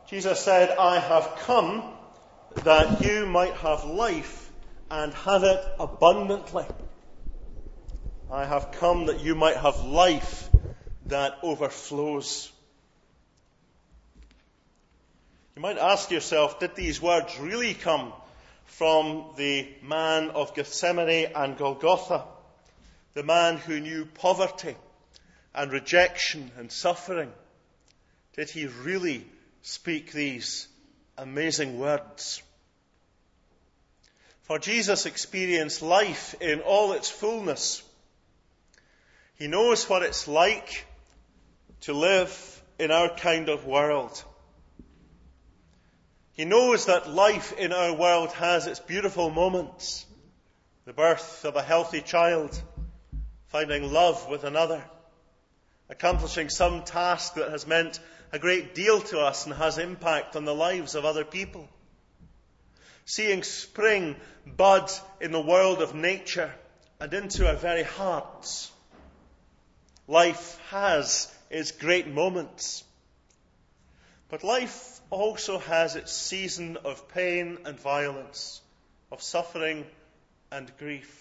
Jesus said, "I have come that you might have life and have it abundantly." I have come that you might have life that overflows. You might ask yourself, did these words really come from the man of Gethsemane and Golgotha, the man who knew poverty and rejection and suffering? Did he really speak these amazing words? For Jesus experienced life in all its fullness. He knows what it's like to live in our kind of world. He knows that life in our world has its beautiful moments. The birth of a healthy child, finding love with another, accomplishing some task that has meant a great deal to us and has impact on the lives of other people. Seeing spring bud in the world of nature and into our very hearts. Life has its great moments. But life also has its season of pain and violence, of suffering and grief.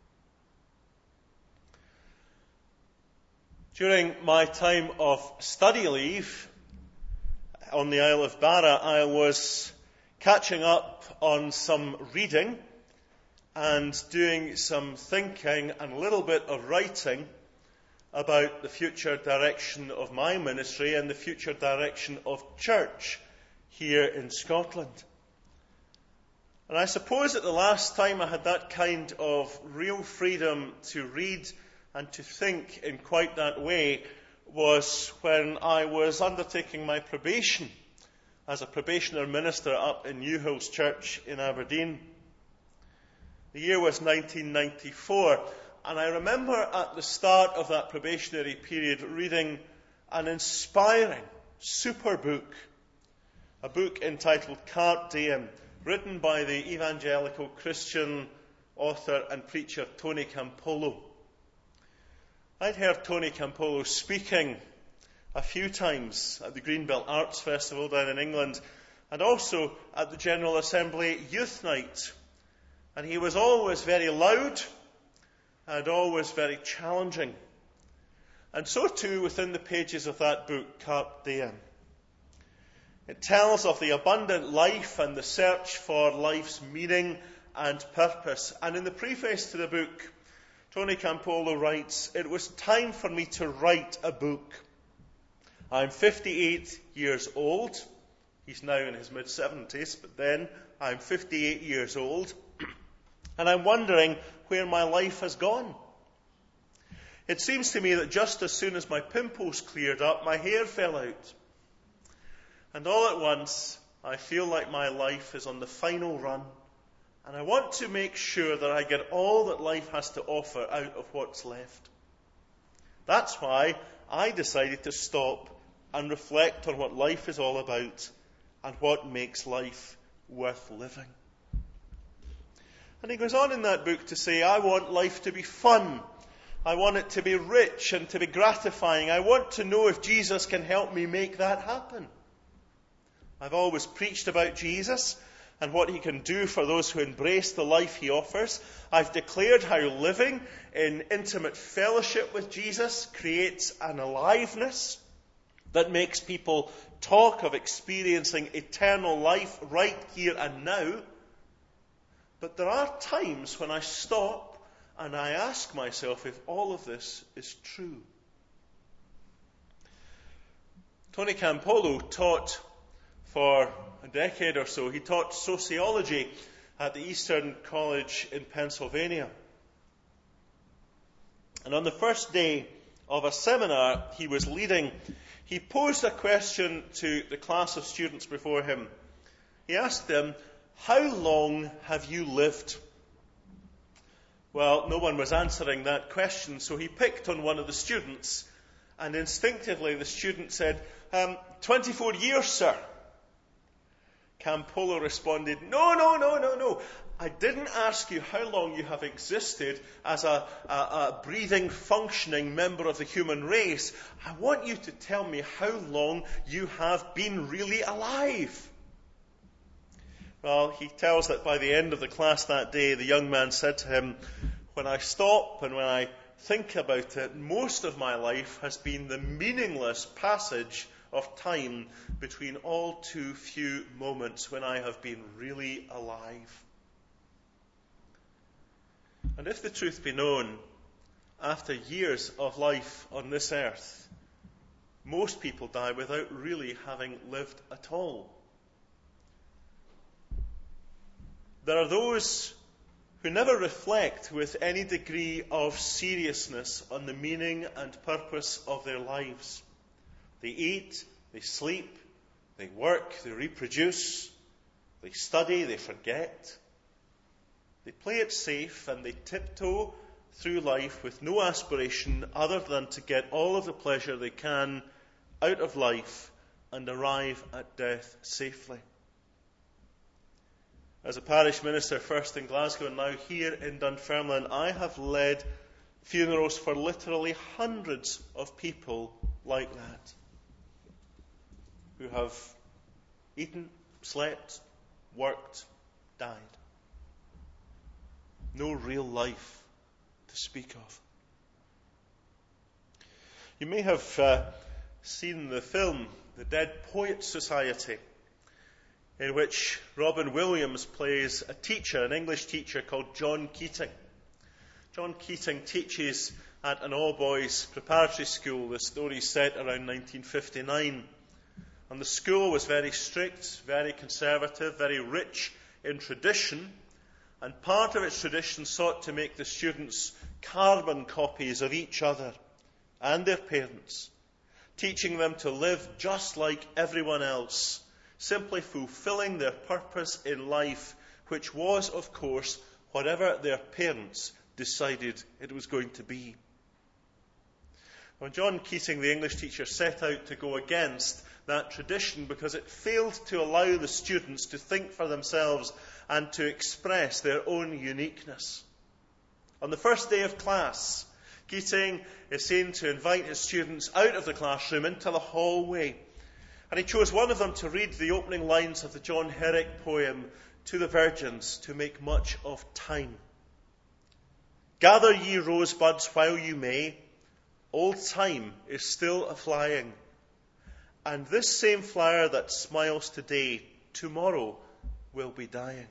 During my time of study leave on the Isle of Barra, I was catching up on some reading and doing some thinking and a little bit of writing about the future direction of my ministry and the future direction of church here in Scotland. And I suppose that the last time I had that kind of real freedom to read and to think in quite that way was when I was undertaking my probation as a probationer minister up in Newhills Church in Aberdeen. The year was 1994, and I remember at the start of that probationary period reading an inspiring, super book, a book entitled Carpe Diem, written by the evangelical Christian author and preacher Tony Campolo. I'd heard Tony Campolo speaking a few times at the Greenbelt Arts Festival down in England and also at the General Assembly Youth Night. And he was always very loud and always very challenging. And so too within the pages of that book, Carpe Diem. It tells of the abundant life and the search for life's meaning and purpose. And in the preface to the book, Tony Campolo writes, "It was time for me to write a book. I'm 58 years old." He's now in his mid-70s, but then I'm 58 years old. "And I'm wondering where my life has gone. It seems to me that just as soon as my pimples cleared up, my hair fell out. And all at once, I feel like my life is on the final run. And I want to make sure that I get all that life has to offer out of what's left. That's why I decided to stop and reflect on what life is all about and what makes life worth living." And he goes on in that book to say, "I want life to be fun. I want it to be rich and to be gratifying. I want to know if Jesus can help me make that happen. I've always preached about Jesus and what he can do for those who embrace the life he offers. I've declared how living in intimate fellowship with Jesus creates an aliveness that makes people talk of experiencing eternal life right here and now. But there are times when I stop and I ask myself if all of this is true." Tony Campolo taught for a decade or so. He taught sociology at the Eastern College in Pennsylvania. And on the first day of a seminar he was leading, he posed a question to the class of students before him. He asked them, "How long have you lived?" Well, no one was answering that question, so he picked on one of the students, and instinctively the student said, 24 years, sir." Campolo responded, No. I didn't ask you how long you have existed as a breathing, functioning member of the human race. I want you to tell me how long you have been really alive. Well, he tells that by the end of the class that day, the young man said to him, when I stop and when I think about it, most of my life has been the meaningless passage of time between all too few moments when I have been really alive. And if the truth be known, after years of life on this earth, most people die without really having lived at all. There are those who never reflect with any degree of seriousness on the meaning and purpose of their lives. They eat, they sleep, they work, they reproduce, they study, they forget. They play it safe and they tiptoe through life with no aspiration other than to get all of the pleasure they can out of life and arrive at death safely. As a parish minister, first in Glasgow and now here in Dunfermline, I have led funerals for literally hundreds of people like that, who have eaten, slept, worked, died. No real life to speak of. You may have seen the film The Dead Poets Society, in which Robin Williams plays a teacher, an English teacher called John Keating. John Keating teaches at an all-boys preparatory school. The story is set around 1959. And the school was very strict, very conservative, very rich in tradition. And part of its tradition sought to make the students carbon copies of each other and their parents, teaching them to live just like everyone else, simply fulfilling their purpose in life, which was, of course, whatever their parents decided it was going to be. When John Keating, the English teacher, set out to go against that tradition because it failed to allow the students to think for themselves and to express their own uniqueness. On the first day of class, Keating is seen to invite his students out of the classroom into the hallway. And he chose one of them to read the opening lines of the John Herrick poem, To the Virgins, to make much of time. Gather ye rosebuds while you may, old time is still a-flying, and this same flower that smiles today, tomorrow will be dying.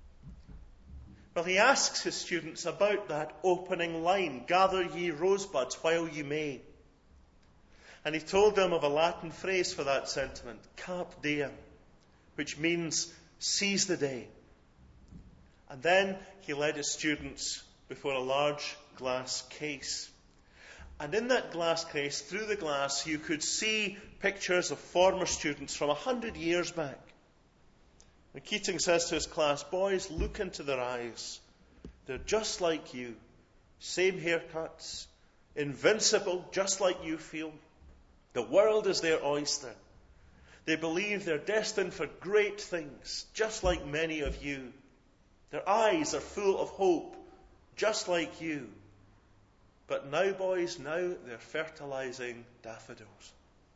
Well, he asks his students about that opening line, gather ye rosebuds while you may. And he told them of a Latin phrase for that sentiment, carpe diem, which means seize the day. And then he led his students before a large glass case. And in that glass case, through the glass, you could see pictures of former students from 100 years back. And Keating says to his class, boys, look into their eyes. They're just like you. Same haircuts. Invincible, just like you feel. The world is their oyster. They believe they're destined for great things, just like many of you. Their eyes are full of hope, just like you. But now, boys, now they're fertilizing daffodils.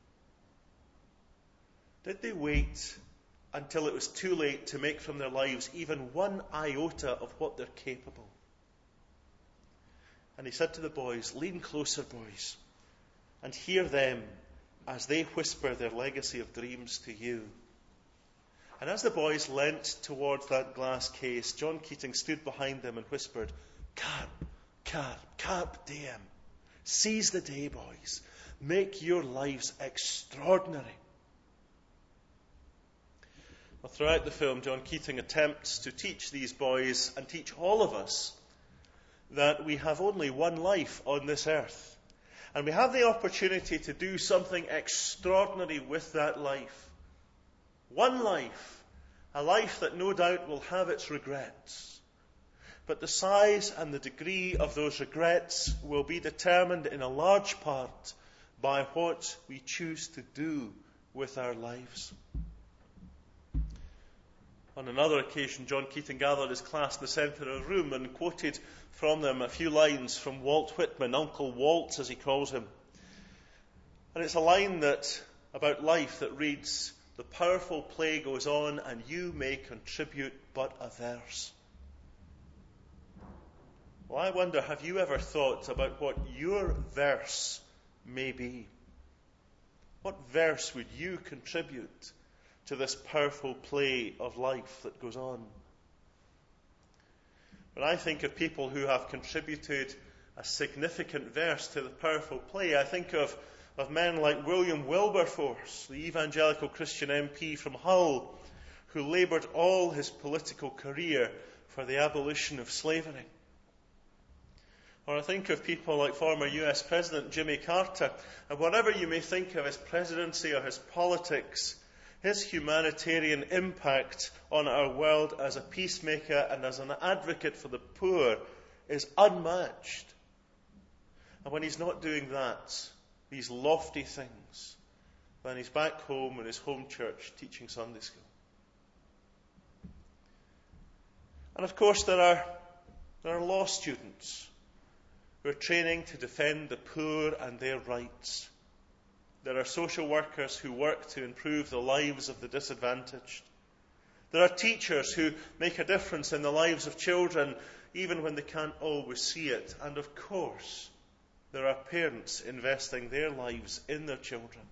Did they wait until it was too late to make from their lives even one iota of what they're capable? And he said to the boys, lean closer, boys, and hear them as they whisper their legacy of dreams to you. And as the boys leant towards that glass case, John Keating stood behind them and whispered, carpe diem. Seize the day, boys. Make your lives extraordinary. Well, throughout the film, John Keating attempts to teach these boys and teach all of us that we have only one life on this earth. And we have the opportunity to do something extraordinary with that life. One life, a life that no doubt will have its regrets. But the size and the degree of those regrets will be determined in a large part by what we choose to do with our lives. On another occasion, John Keating gathered his class in the centre of the room and quoted from them a few lines from Walt Whitman, Uncle Walt as he calls him. And it's a line about life that reads, "The powerful play goes on and you may contribute but a verse." Well, I wonder, have you ever thought about what your verse may be? What verse would you contribute to this powerful play of life that goes on? When I think of people who have contributed a significant verse to the powerful play, I think of men like William Wilberforce, the evangelical Christian MP from Hull, who laboured all his political career for the abolition of slavery. Or I think of people like former US President Jimmy Carter, and whatever you may think of his presidency or his politics, his humanitarian impact on our world as a peacemaker and as an advocate for the poor is unmatched. And when he's not doing that, these lofty things, then he's back home in his home church teaching Sunday school. And of course there are law students who are training to defend the poor and their rights. There are social workers who work to improve the lives of the disadvantaged. There are teachers who make a difference in the lives of children, even when they can't always see it. And of course, there are parents investing their lives in their children.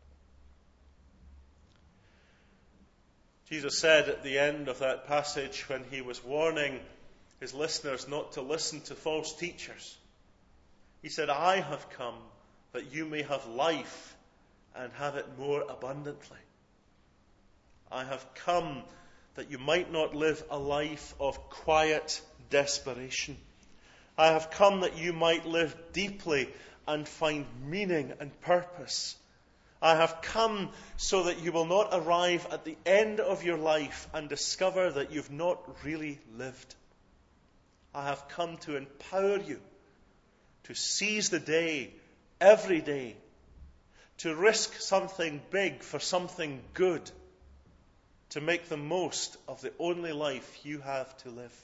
Jesus said at the end of that passage, when he was warning his listeners not to listen to false teachers, he said, "I have come that you may have life and have it more abundantly. I have come that you might not live a life of quiet desperation. I have come that you might live deeply and find meaning and purpose. I have come so that you will not arrive at the end of your life and discover that you've not really lived. I have come to empower you to seize the day, every day, to risk something big for something good, to make the most of the only life you have to live."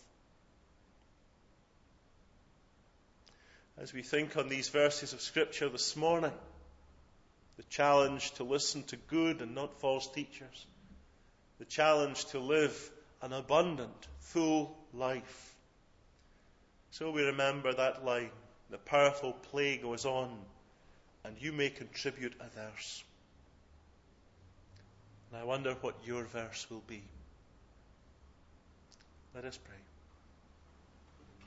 As we think on these verses of Scripture this morning, the challenge to listen to good and not false teachers, the challenge to live an abundant, full life. So we remember that line, "The powerful play goes on, and you may contribute a verse." And I wonder what your verse will be. Let us pray.